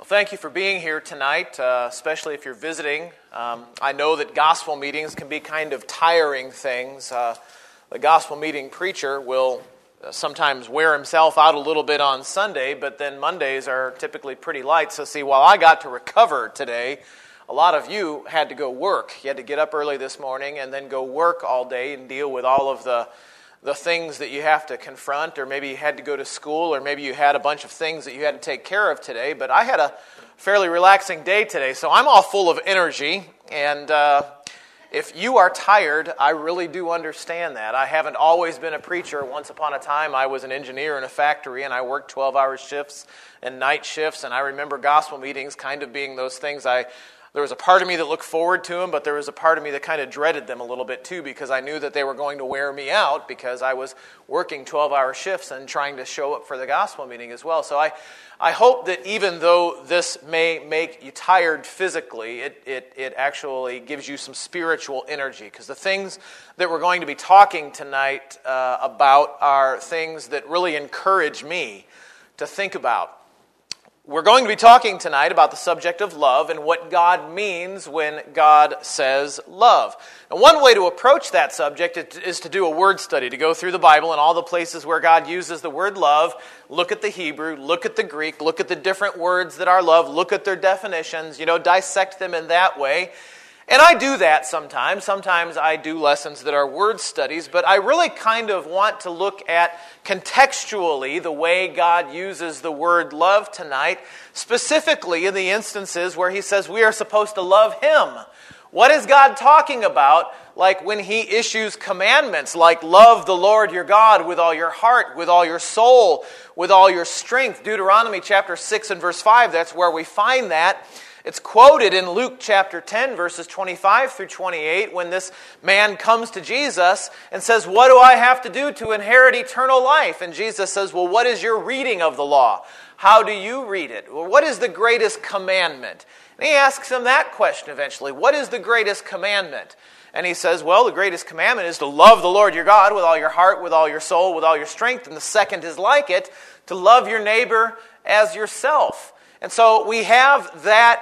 Thank you for being here tonight, especially if you're visiting. I know that gospel meetings can be kind of tiring things. The gospel meeting preacher will sometimes wear himself out a little bit on Sunday, but then Mondays are typically pretty light. So see, while I got to recover today, a lot of you had to go work. You had to get up early this morning and then go work all day and deal with all of the things that you have to confront, or maybe you had to go to school, or maybe you had a bunch of things that you had to take care of today. But I had a fairly relaxing day today, so I'm all full of energy. And if you are tired, I really do understand that. I haven't always been a preacher. Once upon a time, I was an engineer in a factory, and I worked 12-hour shifts and night shifts. And I remember gospel meetings kind of being those things There was a part of me that looked forward to them, but there was a part of me that kind of dreaded them a little bit too, because I knew that they were going to wear me out because I was working 12-hour shifts and trying to show up for the gospel meeting as well. So I hope that even though this may make you tired physically, it actually gives you some spiritual energy, because the things that we're going to be talking tonight about are things that really encourage me to think about. We're going to be talking tonight about the subject of love and what God means when God says love. And one way to approach that subject is to do a word study, to go through the Bible and all the places where God uses the word love, look at the Hebrew, look at the Greek, look at the different words that are love, look at their definitions, dissect them in that way. And I do that sometimes. Sometimes I do lessons that are word studies, but I really kind of want to look at contextually the way God uses the word love tonight, specifically in the instances where he says we are supposed to love him. What is God talking about, like when he issues commandments like love the Lord your God with all your heart, with all your soul, with all your strength? Deuteronomy chapter 6 and verse 5, that's where we find that. It's quoted in Luke chapter 10, verses 25 through 28, when this man comes to Jesus and says, "What do I have to do to inherit eternal life?" And Jesus says, "Well, what is your reading of the law? How do you read it? Well, what is the greatest commandment?" And he asks him that question eventually. What is the greatest commandment? And he says, well, the greatest commandment is to love the Lord your God with all your heart, with all your soul, with all your strength. And the second is like it, to love your neighbor as yourself. And so we have that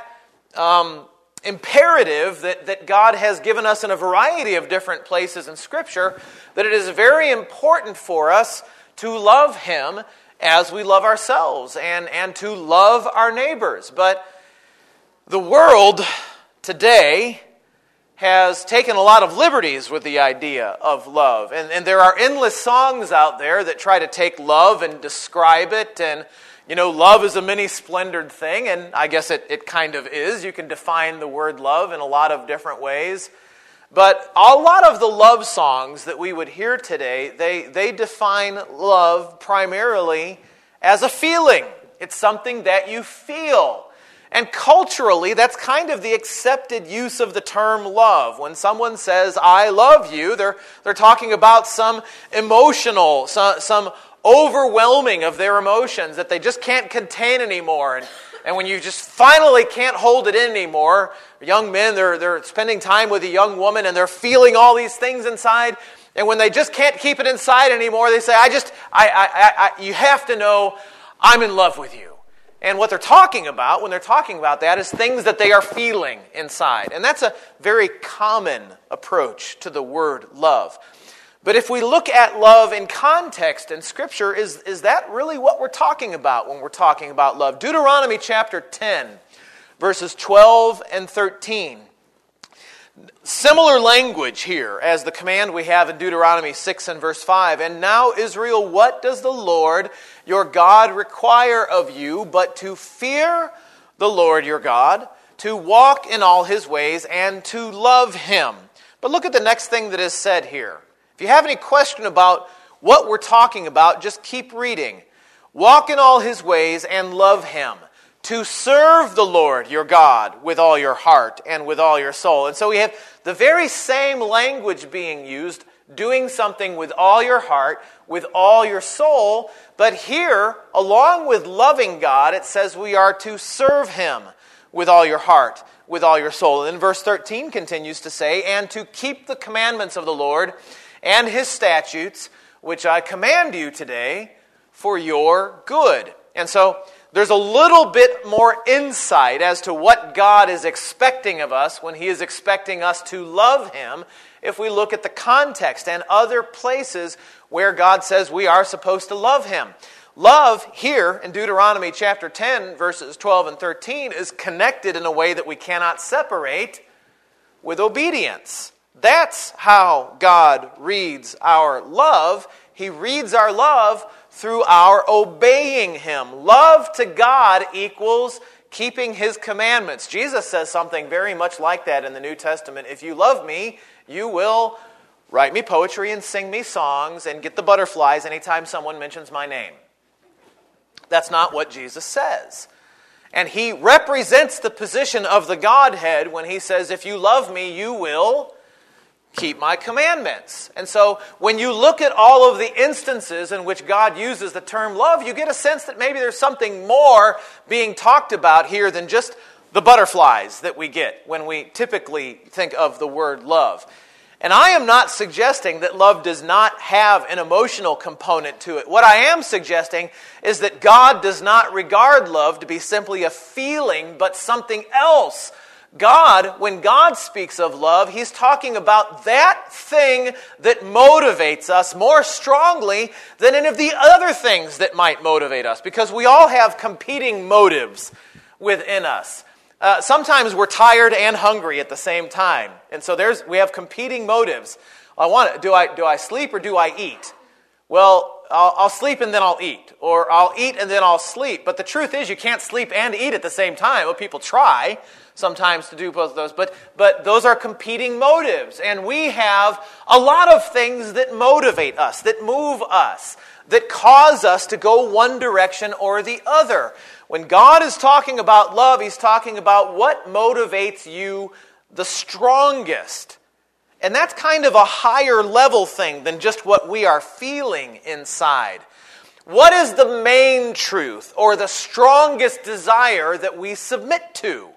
imperative that God has given us in a variety of different places in Scripture, that it is very important for us to love him as we love ourselves and to love our neighbors. But the world today has taken a lot of liberties with the idea of love. And there are endless songs out there that try to take love and describe it. And love is a many-splendored thing, and I guess it kind of is. You can define the word love in a lot of different ways. But a lot of the love songs that we would hear today, they define love primarily as a feeling. It's something that you feel. And culturally, that's kind of the accepted use of the term love. When someone says, "I love you," they're talking about some emotional, some overwhelming of their emotions that they just can't contain anymore. And when you just finally can't hold it in anymore, young men, they're spending time with a young woman and they're feeling all these things inside. And when they just can't keep it inside anymore, they say, you have to know, I'm in love with you. And what they're talking about when they're talking about that is things that they are feeling inside. And that's a very common approach to the word love. But if we look at love in context in Scripture, is that really what we're talking about when we're talking about love? Deuteronomy chapter 10, verses 12 and 13. Similar language here as the command we have in Deuteronomy 6 and verse 5. "And now, Israel, what does the Lord your God require of you but to fear the Lord your God, to walk in all his ways, and to love him?" But look at the next thing that is said here. If you have any question about what we're talking about, just keep reading. "Walk in all his ways and love him, to serve the Lord your God with all your heart and with all your soul." And so we have the very same language being used, doing something with all your heart, with all your soul. But here, along with loving God, it says we are to serve him with all your heart, with all your soul. And then verse 13 continues to say, "And to keep the commandments of the Lord and his statutes, which I command you today for your good." And so there's a little bit more insight as to what God is expecting of us when He is expecting us to love Him if we look at the context and other places where God says we are supposed to love Him. Love here in Deuteronomy chapter 10, verses 12 and 13 is connected in a way that we cannot separate with obedience. That's how God reads our love. He reads our love through our obeying Him. Love to God equals keeping His commandments. Jesus says something very much like that in the New Testament. If you love me, you will write me poetry and sing me songs and get the butterflies anytime someone mentions my name. That's not what Jesus says. And He represents the position of the Godhead when He says, if you love me, you will keep my commandments. And so when you look at all of the instances in which God uses the term love, you get a sense that maybe there's something more being talked about here than just the butterflies that we get when we typically think of the word love. And I am not suggesting that love does not have an emotional component to it. What I am suggesting is that God does not regard love to be simply a feeling, but something else. God, when God speaks of love, He's talking about that thing that motivates us more strongly than any of the other things that might motivate us, because we all have competing motives within us. Sometimes we're tired and hungry at the same time, and so we have competing motives. Do I sleep or do I eat? Well, I'll sleep and then I'll eat, or I'll eat and then I'll sleep. But the truth is, you can't sleep and eat at the same time. Well, people try sometimes to do both of those, but those are competing motives. And we have a lot of things that motivate us, that move us, that cause us to go one direction or the other. When God is talking about love, He's talking about what motivates you the strongest. And that's kind of a higher level thing than just what we are feeling inside. What is the main truth or the strongest desire that we submit to?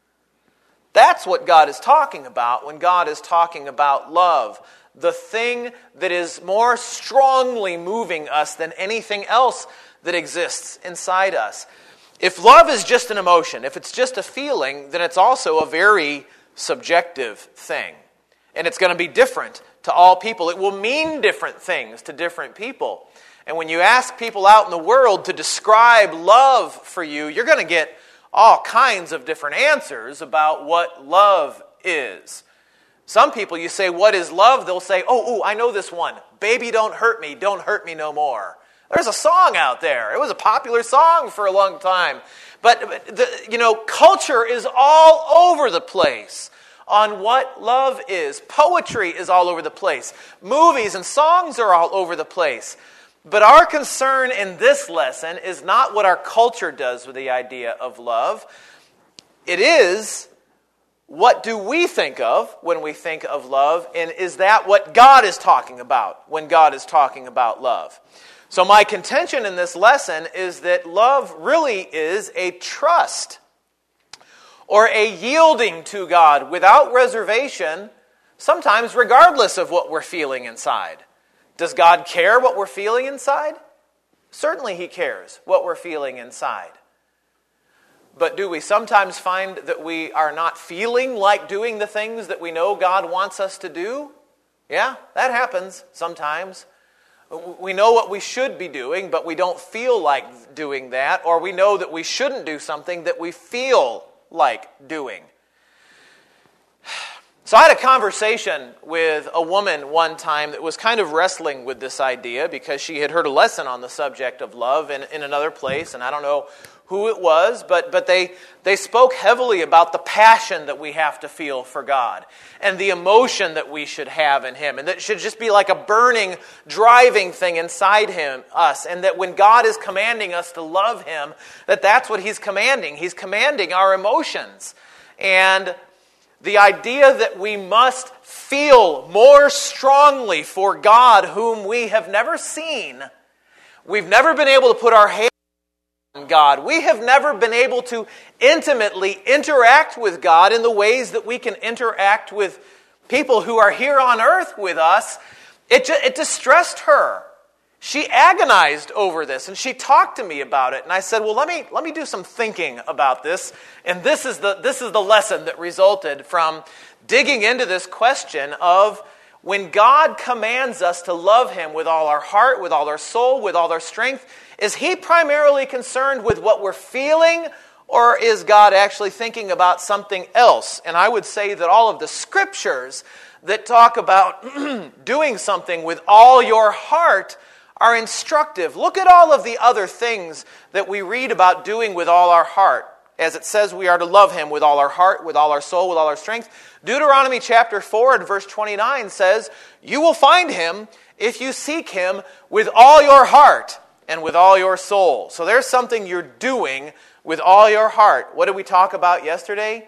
That's what God is talking about when God is talking about love. The thing that is more strongly moving us than anything else that exists inside us. If love is just an emotion, if it's just a feeling, then it's also a very subjective thing. And it's going to be different to all people. It will mean different things to different people. And when you ask people out in the world to describe love for you, you're going to get all kinds of different answers about what love is. Some people, you say, what is love? They'll say, I know this one. Baby, don't hurt me no more. There's a song out there. It was a popular song for a long time. But culture is all over the place on what love is. Poetry is all over the place. Movies and songs are all over the place. But our concern in this lesson is not what our culture does with the idea of love. It is, what do we think of when we think of love? And is that what God is talking about when God is talking about love? So my contention in this lesson is that love really is a trust or a yielding to God without reservation, sometimes regardless of what we're feeling inside. Does God care what we're feeling inside? Certainly He cares what we're feeling inside. But do we sometimes find that we are not feeling like doing the things that we know God wants us to do? Yeah, that happens sometimes. We know what we should be doing, but we don't feel like doing that, or we know that we shouldn't do something that we feel like doing. So I had a conversation with a woman one time that was kind of wrestling with this idea because she had heard a lesson on the subject of love in another place, and I don't know who it was, but they spoke heavily about the passion that we have to feel for God and the emotion that we should have in Him, and that it should just be like a burning, driving thing inside us, and that when God is commanding us to love Him, that's what He's commanding. He's commanding our emotions. And the idea that we must feel more strongly for God whom we have never seen. We've never been able to put our hands on God. We have never been able to intimately interact with God in the ways that we can interact with people who are here on earth with us. It distressed her. she agonized over this, and she talked to me about it. And I said, well, let me do some thinking about this. And this is the lesson that resulted from digging into this question of when God commands us to love Him with all our heart, with all our soul, with all our strength, is He primarily concerned with what we're feeling, or is God actually thinking about something else? And I would say that all of the scriptures that talk about doing something with all your heart are instructive. Look at all of the other things that we read about doing with all our heart. As it says, we are to love Him with all our heart, with all our soul, with all our strength. Deuteronomy chapter 4 and verse 29 says, you will find Him if you seek Him with all your heart and with all your soul. So there's something you're doing with all your heart. What did we talk about yesterday?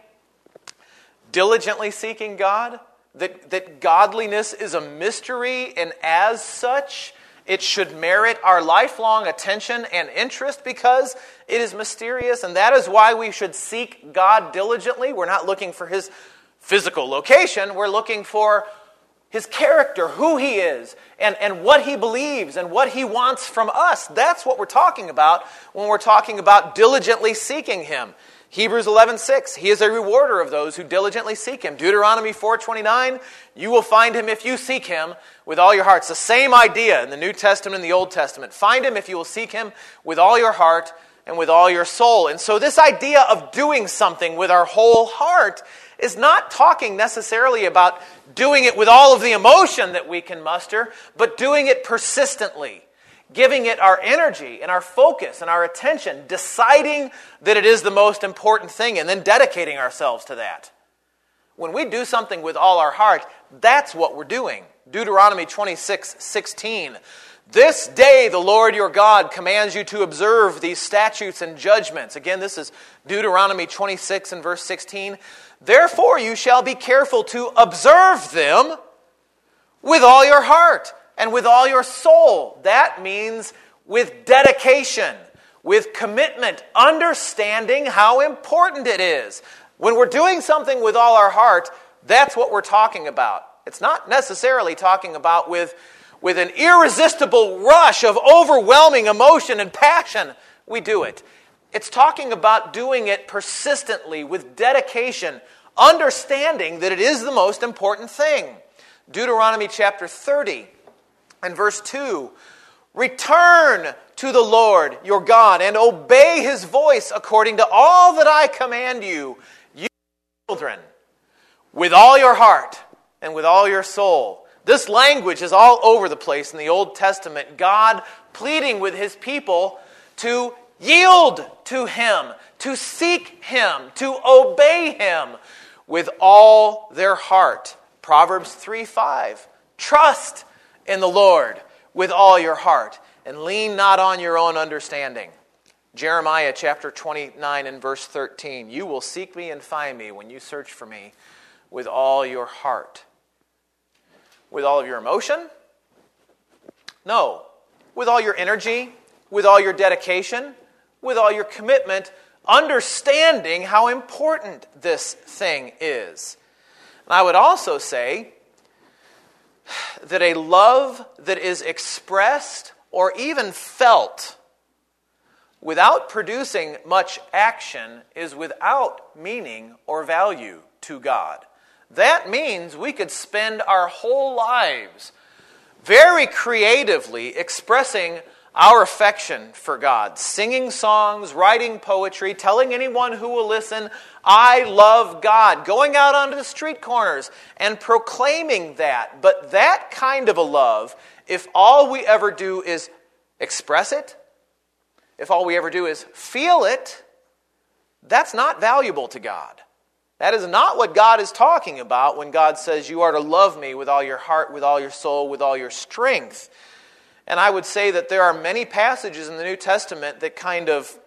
Diligently seeking God. That godliness is a mystery, and as such, it should merit our lifelong attention and interest because it is mysterious, and that is why we should seek God diligently. We're not looking for His physical location. We're looking for His character, who He is, and what He believes, and what He wants from us. That's what we're talking about when we're talking about diligently seeking Him. Hebrews 11:6, He is a rewarder of those who diligently seek Him. Deuteronomy 4:29, you will find Him if you seek Him with all your heart. It's the same idea in the New Testament and the Old Testament. Find Him if you will seek Him with all your heart and with all your soul. And so this idea of doing something with our whole heart is not talking necessarily about doing it with all of the emotion that we can muster, but doing it persistently. Giving it our energy and our focus and our attention, deciding that it is the most important thing, and then dedicating ourselves to that. When we do something with all our heart, that's what we're doing. Deuteronomy 26:16. This day the Lord your God commands you to observe these statutes and judgments. Again, this is Deuteronomy 26 and verse 16. Therefore you shall be careful to observe them with all your heart and with all your soul. That means with dedication, with commitment, understanding how important it is. When we're doing something with all our heart, that's what we're talking about. It's not necessarily talking about with an irresistible rush of overwhelming emotion and passion, we do it. It's talking about doing it persistently, with dedication, understanding that it is the most important thing. Deuteronomy chapter 30 and verse 2, return to the Lord your God and obey His voice according to all that I command you, you children, with all your heart and with all your soul. This language is all over the place in the Old Testament. God pleading with His people to yield to Him, to seek Him, to obey Him with all their heart. Proverbs 3:5, trust in the Lord with all your heart, and lean not on your own understanding. Jeremiah chapter 29 and verse 13, you will seek me and find me when you search for me with all your heart. With all of your emotion? No. With all your energy, with all your dedication, with all your commitment, understanding how important this thing is. And I would also say that a love that is expressed or even felt without producing much action is without meaning or value to God. That means we could spend our whole lives very creatively expressing our affection for God, singing songs, writing poetry, telling anyone who will listen, I love God, going out onto the street corners and proclaiming that. But that kind of a love, if all we ever do is express it, if all we ever do is feel it, that's not valuable to God. That is not what God is talking about when God says you are to love me with all your heart, with all your soul, with all your strength. And I would say that there are many passages in the New Testament that kind of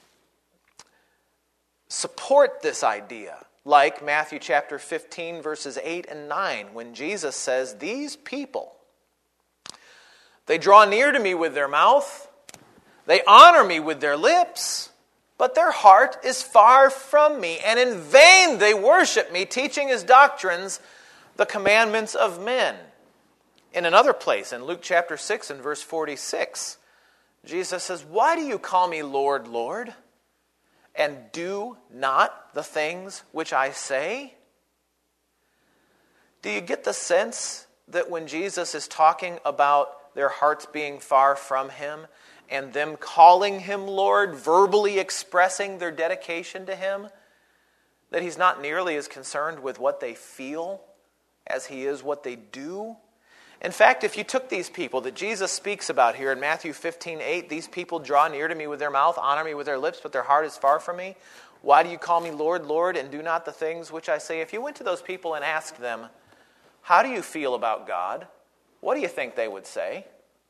support this idea, like Matthew chapter 15, verses 8 and 9, when Jesus says, these people, they draw near to me with their mouth, they honor me with their lips, but their heart is far from me, and in vain they worship me, teaching as doctrines the commandments of men. In another place, in Luke chapter 6 and verse 46, Jesus says, "Why do you call me Lord, Lord, and do not the things which I say?" Do you get the sense that when Jesus is talking about their hearts being far from him and them calling him Lord, verbally expressing their dedication to him, that he's not nearly as concerned with what they feel as he is what they do? In fact, if you took these people that Jesus speaks about here in Matthew 15:8, "These people draw near to me with their mouth, honor me with their lips, but their heart is far from me. Why do you call me Lord, Lord, and do not the things which I say?" If you went to those people and asked them, "How do you feel about God?" what do you think they would say?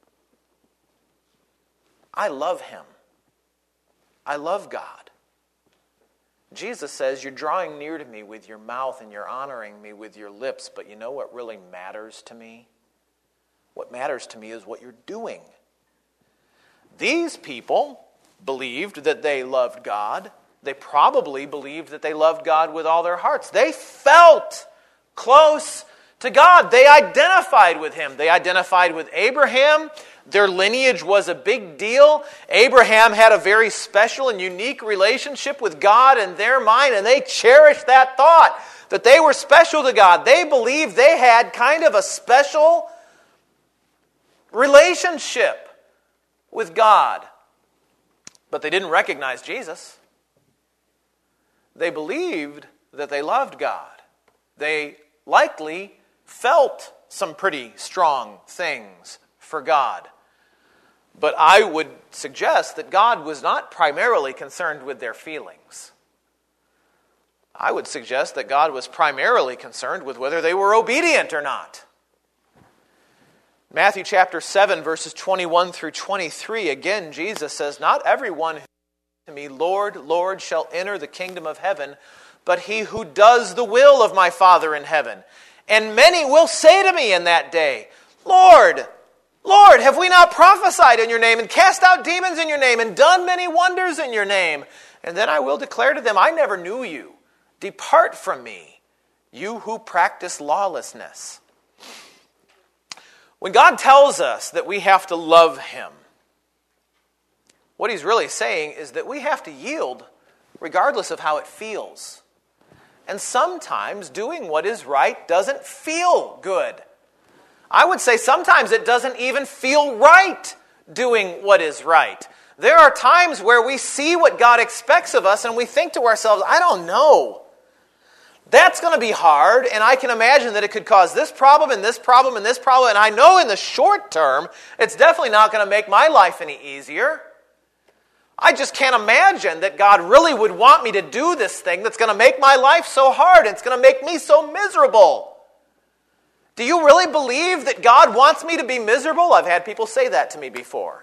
"I love him. I love God." Jesus says, "You're drawing near to me with your mouth and you're honoring me with your lips, but you know what really matters to me? What matters to me is what you're doing." These people believed that they loved God. They probably believed that they loved God with all their hearts. They felt close to God. They identified with him. They identified with Abraham. Their lineage was a big deal. Abraham had a very special and unique relationship with God in their mind, and they cherished that thought that they were special to God. They believed they had kind of a special relationship with God. But they didn't recognize Jesus. They believed that they loved God. They likely felt some pretty strong things for God. But I would suggest that God was not primarily concerned with their feelings. I would suggest that God was primarily concerned with whether they were obedient or not. Matthew chapter 7, verses 21 through 23, again, Jesus says, "Not everyone who says to me, 'Lord, Lord,' shall enter the kingdom of heaven, but he who does the will of my Father in heaven. And many will say to me in that day, 'Lord, Lord, have we not prophesied in your name, and cast out demons in your name, and done many wonders in your name?' And then I will declare to them, 'I never knew you. Depart from me, you who practice lawlessness.'" When God tells us that we have to love him, what he's really saying is that we have to yield regardless of how it feels. And sometimes doing what is right doesn't feel good. I would say sometimes it doesn't even feel right doing what is right. There are times where we see what God expects of us and we think to ourselves, "I don't know. That's going to be hard, and I can imagine that it could cause this problem and this problem and this problem, and I know in the short term it's definitely not going to make my life any easier. I just can't imagine that God really would want me to do this thing that's going to make my life so hard, and it's going to make me so miserable. Do you really believe that God wants me to be miserable?" I've had people say that to me before.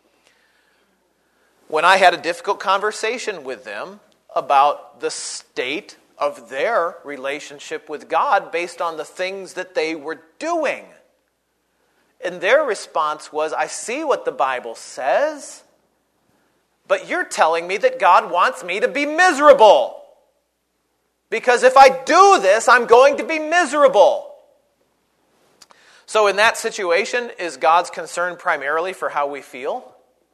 When I had a difficult conversation with them about the state of their relationship with God based on the things that they were doing. And their response was, "I see what the Bible says, but you're telling me that God wants me to be miserable. Because if I do this, I'm going to be miserable." So in that situation, is God's concern primarily for how we feel?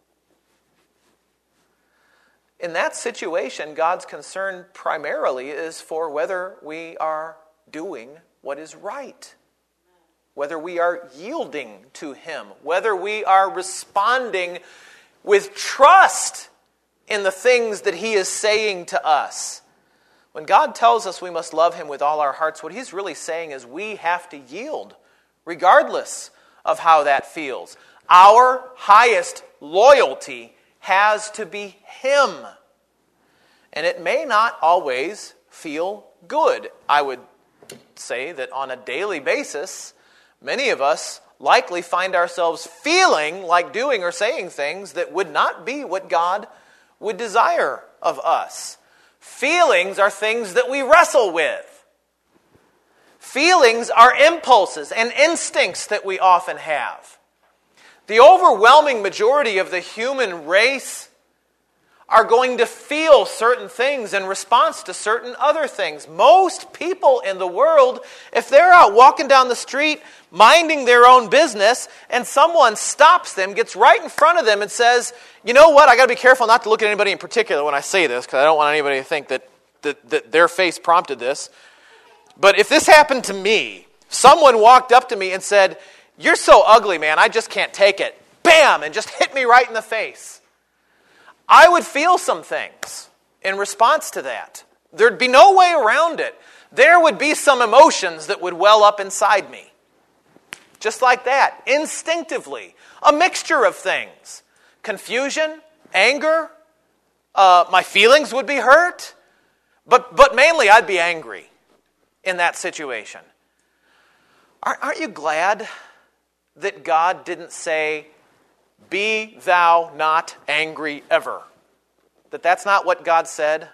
In that situation, God's concern primarily is for whether we are doing what is right, whether we are yielding to him, whether we are responding with trust in the things that he is saying to us. When God tells us we must love him with all our hearts, what he's really saying is we have to yield, regardless of how that feels. Our highest loyalty has to be him. And it may not always feel good. I would say that on a daily basis, many of us likely find ourselves feeling like doing or saying things that would not be what God would desire of us. Feelings are things that we wrestle with. Feelings are impulses and instincts that we often have. The overwhelming majority of the human race are going to feel certain things in response to certain other things. Most people in the world, if they're out walking down the street, minding their own business, and someone stops them, gets right in front of them and says, you know what, I got to be careful not to look at anybody in particular when I say this, because I don't want anybody to think that their face prompted this. But if this happened to me, someone walked up to me and said, you're so ugly, man, I just can't take it. Bam! And just hit me right in the face. I would feel some things in response to that. There'd be no way around it. There would be some emotions that would well up inside me. Just like that, instinctively. A mixture of things. Confusion, anger, my feelings would be hurt. But mainly I'd be angry in that situation. Aren't you glad that God didn't say, be thou not angry ever? That's not what God said.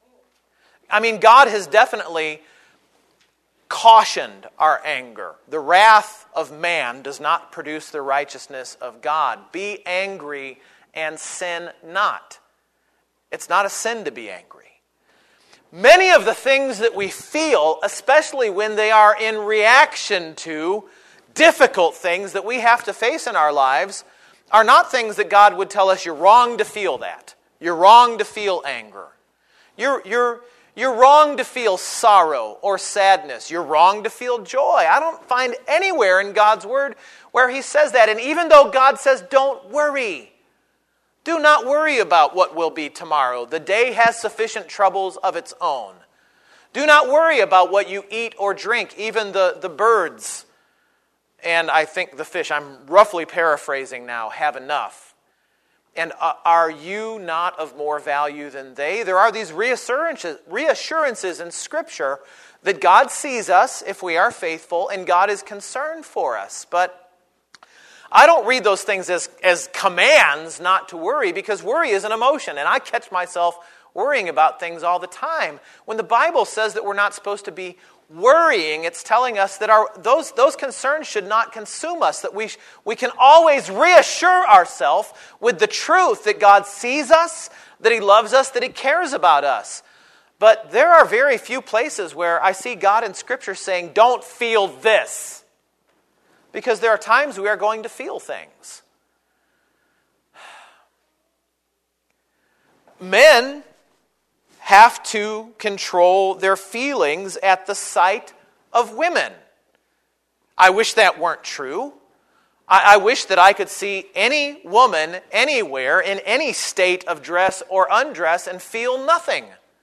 I mean, God has definitely cautioned our anger. The wrath of man does not produce the righteousness of God. Be angry and sin not. It's not a sin to be angry. Many of the things that we feel, especially when they are in reaction to difficult things that we have to face in our lives, are not things that God would tell us you're wrong to feel that. You're wrong to feel anger. You're wrong to feel sorrow or sadness. You're wrong to feel joy. I don't find anywhere in God's Word where He says that. And even though God says, don't worry, do not worry about what will be tomorrow. The day has sufficient troubles of its own. Do not worry about what you eat or drink, even the birds. And I think the fish, I'm roughly paraphrasing now, have enough. And are you not of more value than they? There are these reassurances in Scripture that God sees us if we are faithful, and God is concerned for us. But I don't read those things as commands not to worry, because worry is an emotion, and I catch myself worrying about things all the time. When the Bible says that we're not supposed to be worrying, it's telling us that those concerns should not consume us, that we can always reassure ourselves with the truth that God sees us, that He loves us, that He cares about us. But there are very few places where I see God in Scripture saying, don't feel this. Because there are times we are going to feel things. Men have to control their feelings at the sight of women. I wish that weren't true. I wish that I could see any woman anywhere in any state of dress or undress and feel nothing.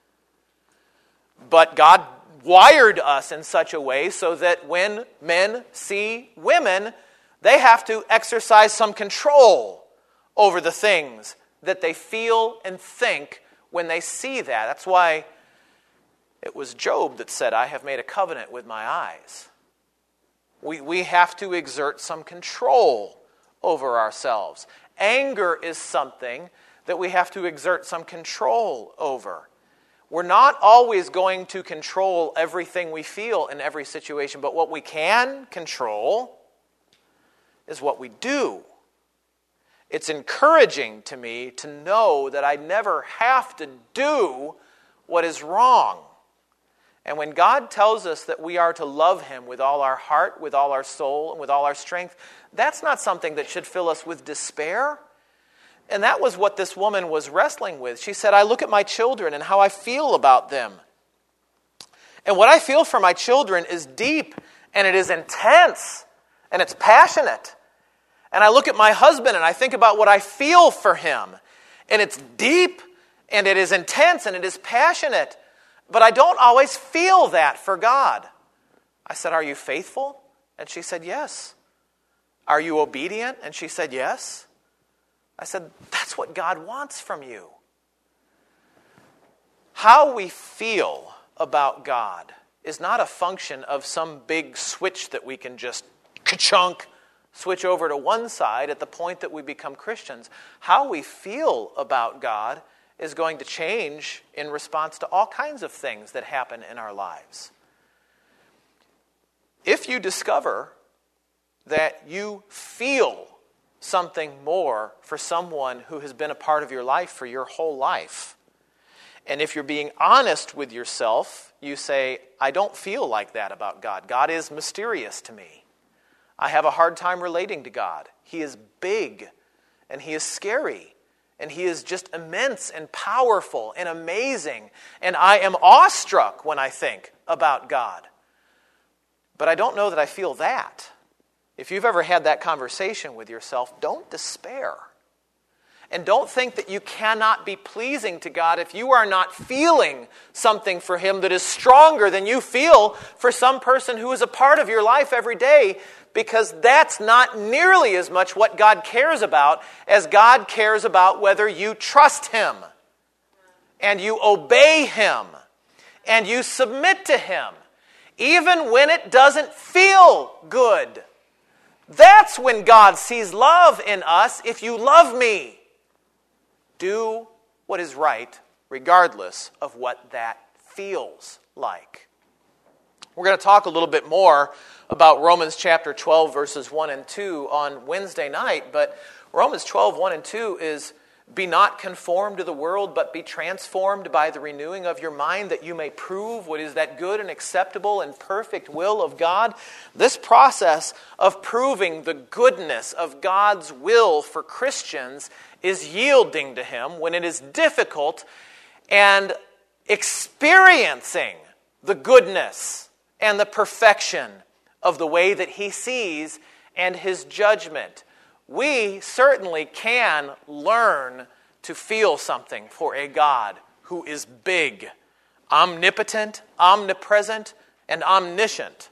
But God wired us in such a way so that when men see women, they have to exercise some control over the things that they feel and think when they see that. That's why it was Job that said, I have made a covenant with my eyes. We have to exert some control over ourselves. Anger is something that we have to exert some control over. We're not always going to control everything we feel in every situation, but what we can control is what we do. It's encouraging to me to know that I never have to do what is wrong. And when God tells us that we are to love Him with all our heart, with all our soul, and with all our strength, that's not something that should fill us with despair. And that was what this woman was wrestling with. She said, I look at my children and how I feel about them. And what I feel for my children is deep, and it is intense, and it's passionate. And I look at my husband and I think about what I feel for him. And it's deep, and it is intense, and it is passionate. But I don't always feel that for God. I said, are you faithful? And she said, yes. Are you obedient? And she said, yes. I said, that's what God wants from you. How we feel about God is not a function of some big switch that we can just ka-chunk, switch over to one side at the point that we become Christians. How we feel about God is going to change in response to all kinds of things that happen in our lives. If you discover that you feel something more for someone who has been a part of your life for your whole life. And if you're being honest with yourself, you say, I don't feel like that about God. God is mysterious to me. I have a hard time relating to God. He is big, and He is scary, and He is just immense and powerful and amazing, and I am awestruck when I think about God. But I don't know that I feel that. If you've ever had that conversation with yourself, don't despair. And don't think that you cannot be pleasing to God if you are not feeling something for Him that is stronger than you feel for some person who is a part of your life every day, because that's not nearly as much what God cares about as God cares about whether you trust Him and you obey Him and you submit to Him, even when it doesn't feel good. That's when God sees love in us. If you love me, do what is right, regardless of what that feels like. We're going to talk a little bit more about Romans chapter 12, verses 1 and 2 on Wednesday night, but Romans 12, 1 and 2 is, be not conformed to the world, but be transformed by the renewing of your mind, that you may prove what is that good and acceptable and perfect will of God. This process of proving the goodness of God's will for Christians is yielding to Him when it is difficult and experiencing the goodness and the perfection of the way that He sees and His judgment. We certainly can learn to feel something for a God who is big, omnipotent, omnipresent, and omniscient.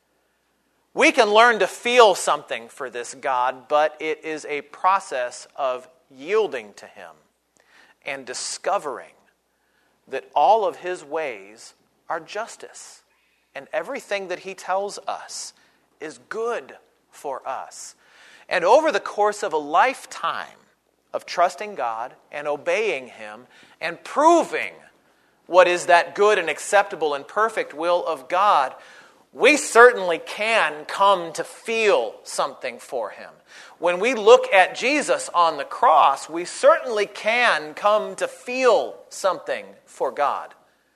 We can learn to feel something for this God, but it is a process of yielding to Him and discovering that all of His ways are justice, and everything that He tells us is good for us. And over the course of a lifetime of trusting God and obeying Him and proving what is that good and acceptable and perfect will of God, we certainly can come to feel something for Him. When we look at Jesus on the cross, we certainly can come to feel something for God.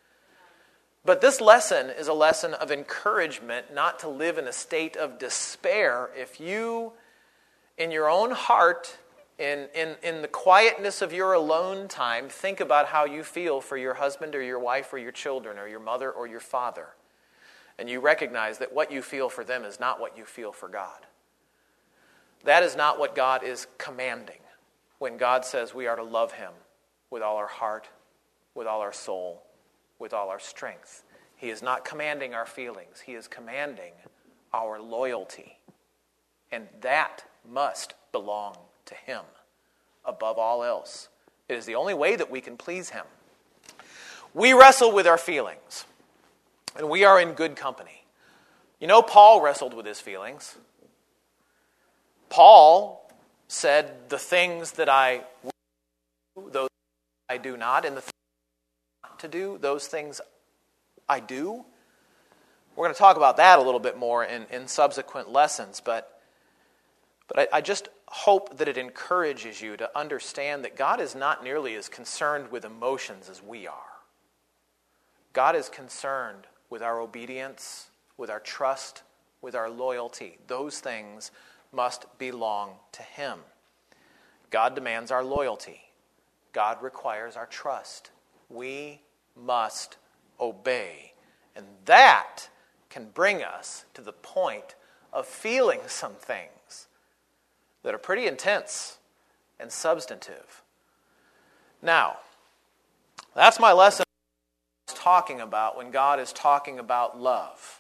But this lesson is a lesson of encouragement, not to live in a state of despair. If you, in your own heart, in the quietness of your alone time, think about how you feel for your husband or your wife or your children or your mother or your father, and you recognize that what you feel for them is not what you feel for God. That is not what God is commanding when God says we are to love Him with all our heart, with all our soul, with all our strength. He is not commanding our feelings. He is commanding our loyalty. And that must belong to Him above all else. It is the only way that we can please Him. We wrestle with our feelings, and we are in good company. You know, Paul wrestled with his feelings. Paul said, the things that I will do, those I do not, and the things not to do, those things I do. We're going to talk about that a little bit more in subsequent lessons, but I just hope that it encourages you to understand that God is not nearly as concerned with emotions as we are. God is concerned with our obedience, with our trust, with our loyalty. Those things must belong to Him. God demands our loyalty. God requires our trust. We must obey. And that can bring us to the point of feeling some things that are pretty intense and substantive. Now, that's my lesson talking about when God is talking about love.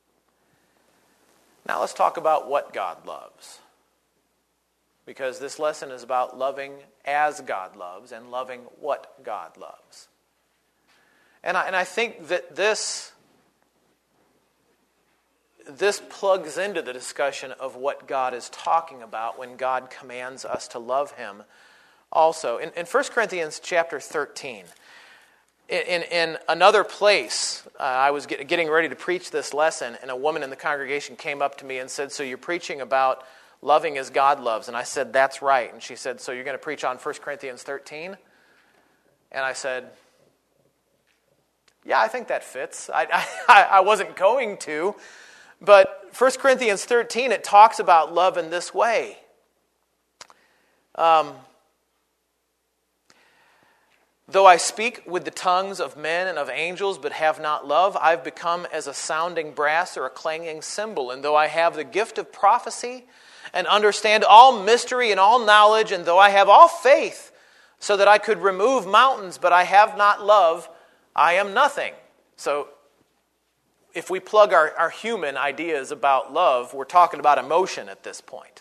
Now let's talk about what God loves. Because this lesson is about loving as God loves and loving what God loves. And I think that this plugs into the discussion of what God is talking about when God commands us to love Him also. In 1 Corinthians chapter 13, in another place, I was getting ready to preach this lesson, and a woman in the congregation came up to me and said, so you're preaching about loving as God loves. And I said, that's right. And she said, so you're going to preach on 1 Corinthians 13? And I said, yeah, I think that fits. I wasn't going to, but 1 Corinthians 13, it talks about love in this way. Though I speak with the tongues of men and of angels, but have not love, I've become as a sounding brass or a clanging cymbal. And though I have the gift of prophecy and understand all mystery and all knowledge, and though I have all faith so that I could remove mountains, but I have not love, I am nothing. So if we plug our human ideas about love, we're talking about emotion at this point.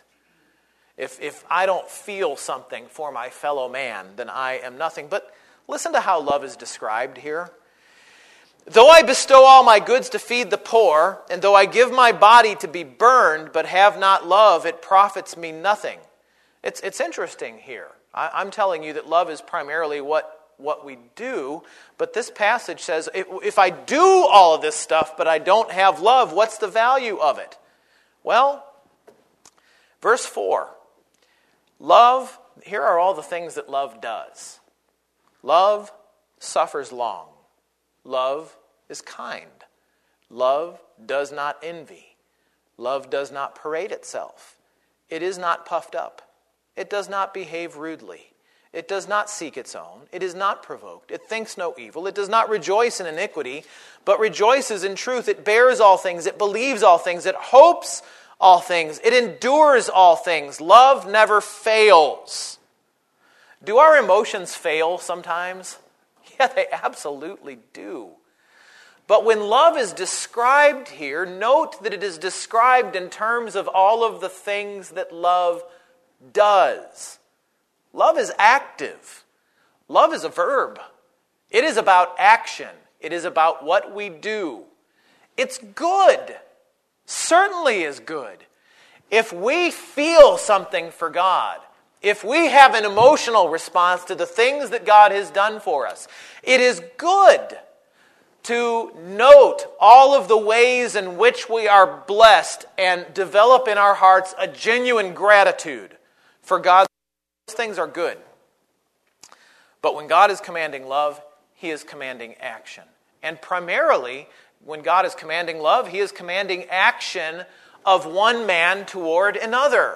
If I don't feel something for my fellow man, then I am nothing. But listen to how love is described here. Though I bestow all my goods to feed the poor, and though I give my body to be burned, but have not love, it profits me nothing. It's interesting here. I'm telling you that love is primarily what we do, but this passage says, if I do all of this stuff, but I don't have love, what's the value of it? Well, verse 4, love, here are all the things that love does. Love suffers long. Love is kind. Love does not envy. Love does not parade itself. It is not puffed up. It does not behave rudely. It does not seek its own. It is not provoked. It thinks no evil. It does not rejoice in iniquity, but rejoices in truth. It bears all things. It believes all things. It hopes all things. It endures all things. Love never fails. Do our emotions fail sometimes? Yeah, they absolutely do. But when love is described here, note that it is described in terms of all of the things that love does. Love is active. Love is a verb. It is about action. It is about what we do. It's good. Certainly is good. If we feel something for God, if we have an emotional response to the things that God has done for us, it is good to note all of the ways in which we are blessed and develop in our hearts a genuine gratitude for God. Those things are good. But when God is commanding love, He is commanding action. And primarily, when God is commanding love, He is commanding action of one man toward another.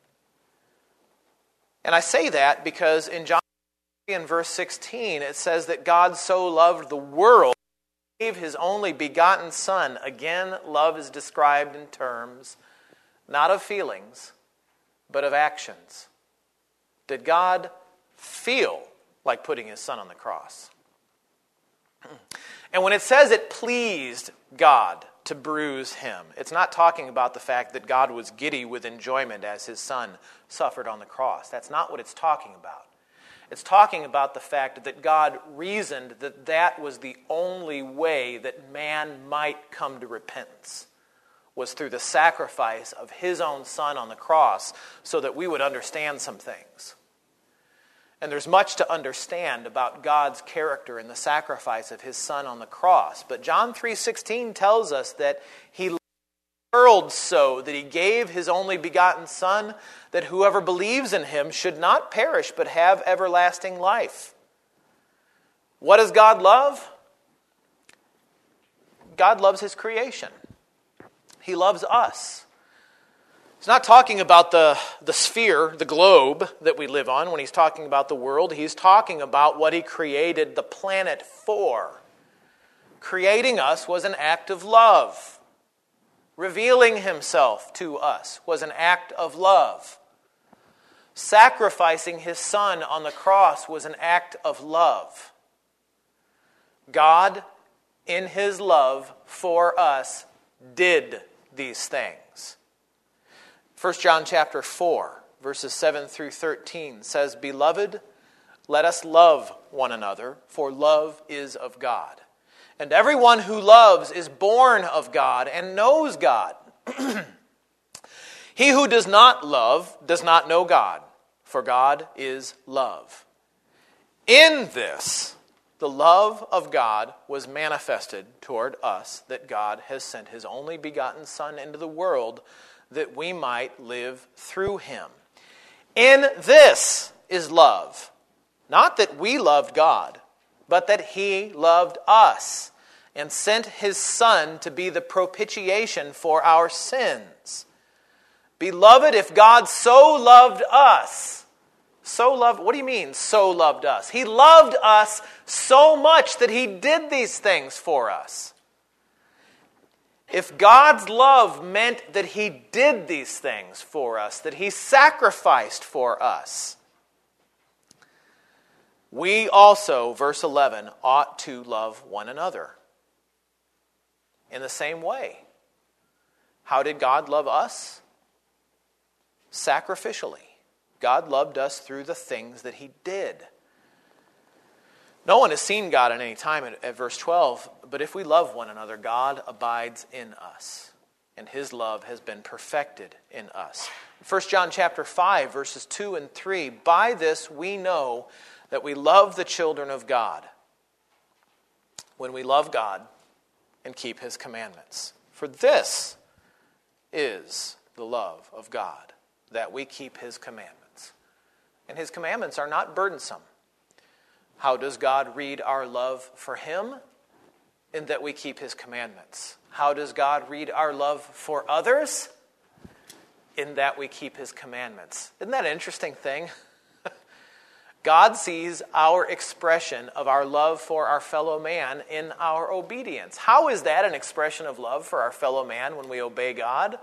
And I say that because in John 3 and verse 16, it says that God so loved the world, He gave His only begotten Son. Again, love is described in terms not of feelings, but of actions. Did God feel like putting His Son on the cross? And when it says it pleased God to bruise Him, it's not talking about the fact that God was giddy with enjoyment as His Son suffered on the cross. That's not what it's talking about. It's talking about the fact that God reasoned that that was the only way that man might come to repentance, was through the sacrifice of His own Son on the cross so that we would understand some things. And there's much to understand about God's character in the sacrifice of His Son on the cross. But John 3:16 tells us that He loved the world so that He gave His only begotten Son, that whoever believes in Him should not perish but have everlasting life. What does God love? God loves His creation. He loves us. He's not talking about the sphere, the globe that we live on when He's talking about the world. He's talking about what He created the planet for. Creating us was an act of love. Revealing Himself to us was an act of love. Sacrificing His Son on the cross was an act of love. God, in His love for us, did these things. 1 John chapter 4, verses 7 through 13 says, Beloved, let us love one another, for love is of God. And everyone who loves is born of God and knows God. He who does not love does not know God, for God is love. In this, the love of God was manifested toward us, that God has sent His only begotten Son into the world that we might live through him. In this is love, not that we loved God, but that he loved us and sent his Son to be the propitiation for our sins. Beloved, if God so loved us, what do you mean, so loved us? He loved us so much that he did these things for us. If God's love meant that he did these things for us, that he sacrificed for us, we also, verse 11, ought to love one another in the same way. How did God love us? Sacrificially. God loved us through the things that he did. No one has seen God at any time at verse 12, but if we love one another, God abides in us, and his love has been perfected in us. 1 John chapter 5, verses 2 and 3, by this we know that we love the children of God, when we love God and keep his commandments. For this is the love of God, that we keep his commandments. And his commandments are not burdensome. How does God read our love for him? In that we keep his commandments. How does God read our love for others? In that we keep his commandments. Isn't that an interesting thing? God sees our expression of our love for our fellow man in our obedience. How is that an expression of love for our fellow man when we obey God?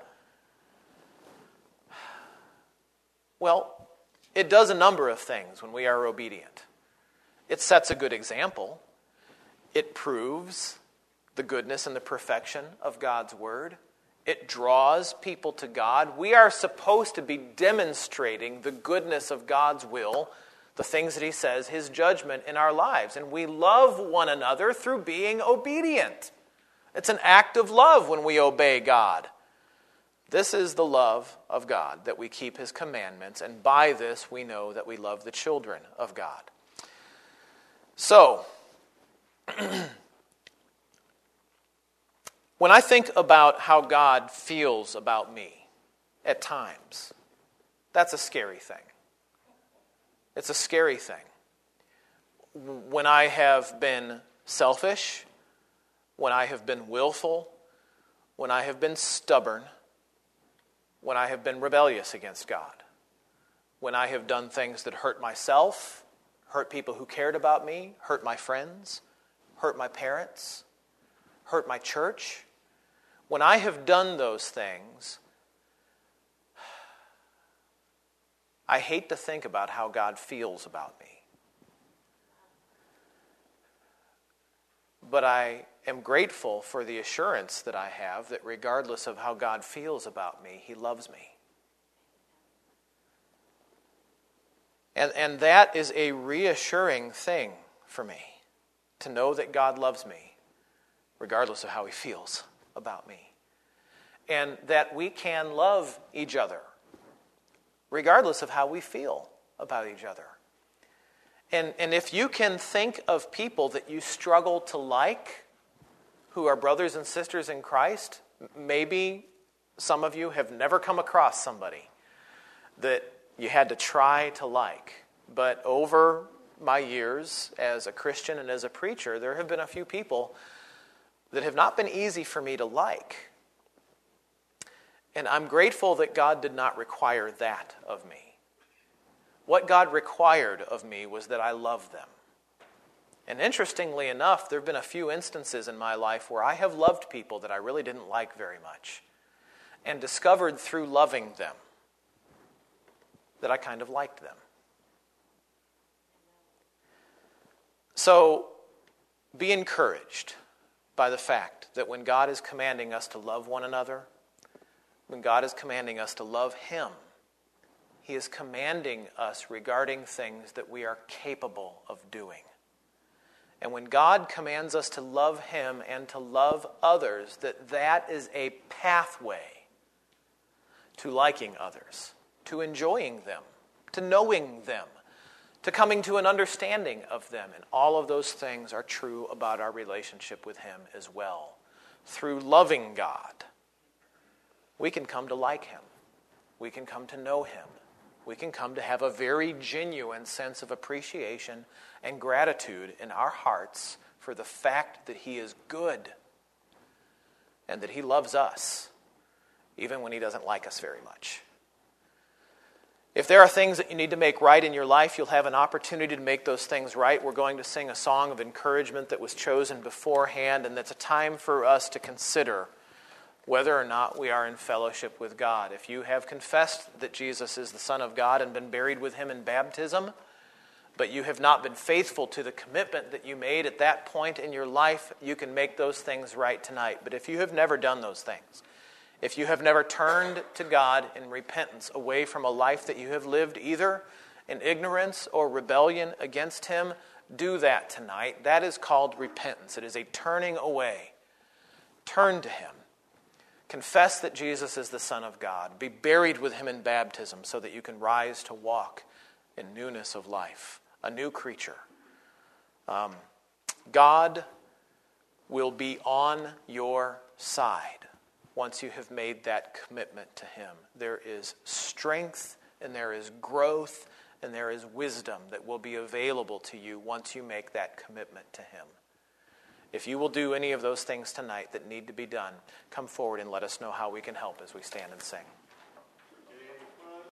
Well, it does a number of things when we are obedient. It sets a good example. It proves the goodness and the perfection of God's word. It draws people to God. We are supposed to be demonstrating the goodness of God's will, the things that he says, his judgment in our lives. And we love one another through being obedient. It's an act of love when we obey God. This is the love of God, that we keep his commandments, and by this we know that we love the children of God. So, when I think about how God feels about me at times, that's a scary thing. It's a scary thing. When I have been selfish, when I have been willful, when I have been stubborn, when I have been rebellious against God, when I have done things that hurt myself, hurt people who cared about me, hurt my friends, hurt my parents, hurt my church. When I have done those things, I hate to think about how God feels about me. But I am grateful for the assurance that I have that regardless of how God feels about me, he loves me. And that is a reassuring thing for me, to know that God loves me, regardless of how he feels about me. And that we can love each other, regardless of how we feel about each other. And if you can think of people that you struggle to like, who are brothers and sisters in Christ, maybe some of you have never come across somebody that you had to try to like. But over my years as a Christian and as a preacher, there have been a few people that have not been easy for me to like. And I'm grateful that God did not require that of me. What God required of me was that I love them. And interestingly enough, there have been a few instances in my life where I have loved people that I really didn't like very much, and discovered through loving them that I kind of liked them. So, be encouraged by the fact that when God is commanding us to love one another, when God is commanding us to love him, he is commanding us regarding things that we are capable of doing. And when God commands us to love him and to love others, that is a pathway to liking others, to enjoying them, to knowing them, to coming to an understanding of them. And all of those things are true about our relationship with him as well. Through loving God, we can come to like him. We can come to know him. We can come to have a very genuine sense of appreciation and gratitude in our hearts for the fact that he is good and that he loves us, even when he doesn't like us very much. If there are things that you need to make right in your life, you'll have an opportunity to make those things right. We're going to sing a song of encouragement that was chosen beforehand, and that's a time for us to consider whether or not we are in fellowship with God. If you have confessed that Jesus is the Son of God and been buried with him in baptism, but you have not been faithful to the commitment that you made at that point in your life, you can make those things right tonight. But if you have never done those things, if you have never turned to God in repentance away from a life that you have lived either in ignorance or rebellion against him, do that tonight. That is called repentance. It is a turning away. Turn to him. Confess that Jesus is the Son of God. Be buried with him in baptism so that you can rise to walk in newness of life, a new creature. God will be on your side once you have made that commitment to him. There is strength and there is growth and there is wisdom that will be available to you once you make that commitment to him. If you will do any of those things tonight that need to be done, come forward and let us know how we can help as we stand and sing.